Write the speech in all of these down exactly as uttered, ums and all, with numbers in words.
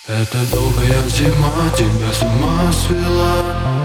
Это долгая зима тебя с ума свела.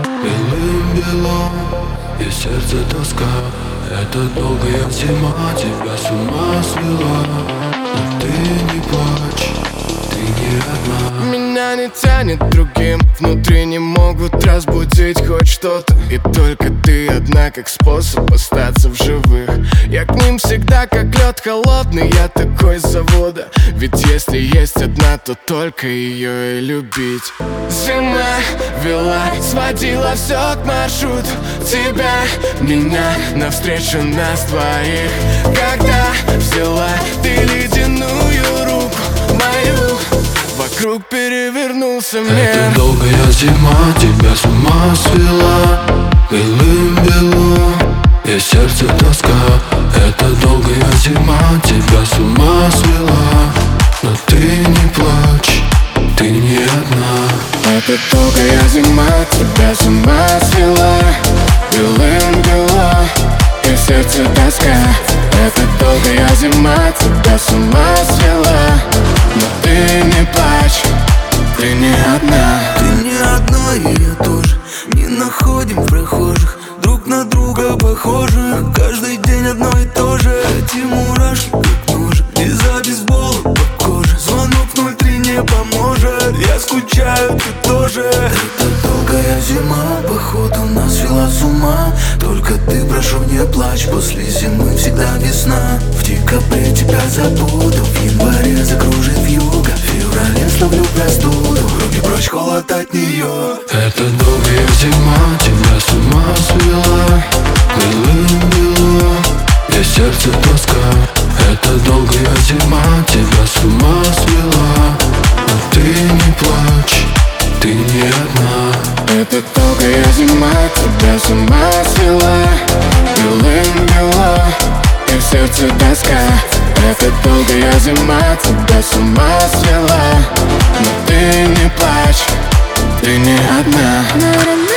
Белым-бело и сердце тоска. Это долгая зима тебя с ума свела. Но ты не плачь, ты не одна. Меня не тянет другим, внутри не могут разбудить хоть что-то. И только ты одна, как способ остаться в живых. Я к ним всегда как лед холодный, я такой с завода. Ведь если есть одна, то только ее и любить. Зима вела, сводила все к маршруту. Тебя, меня, навстречу нас двоих. Когда взяла ты ледяную руку мою, вокруг перевернулся мир. Это долгая зима тебя с ума свела. Белым-бело и сердце тоска. Это долгая зима тебя с ума свела. Но ты не плачь, ты не одна. Это долгая зима тебя с ума свела. Белым-бело и сердце тоска. Это долгая зима тебя с ума свела. Но ты не плачь, ты не одна. Ты не одна, и я тоже. Не находим в прохожих друг на друга похожих. Каждый день одно и то же. Эти мурашки как ножик, из-за бейсбола по коже. Звонок в ноль три не поможет. Я скучаю, ты тоже. Это долгая зима, походу нас свела с ума. Только ты, прошу, не плачь. После зимы всегда весна. В декабре тебя забуду, в январе закружит вьюга. В феврале словлю простуду, руки прочь, холод от нее. Это долгая зима тебя с ума свела. Белым-бело и сердце тоска. Это долгая зима тебя с ума свела. Но ты не плачь, ты не одна. Это долгая зима тебя с ума свела. Белым-бело и в сердце тоска. Это долгая зима тебя с ума свела. Но ты не плачь, ты не одна.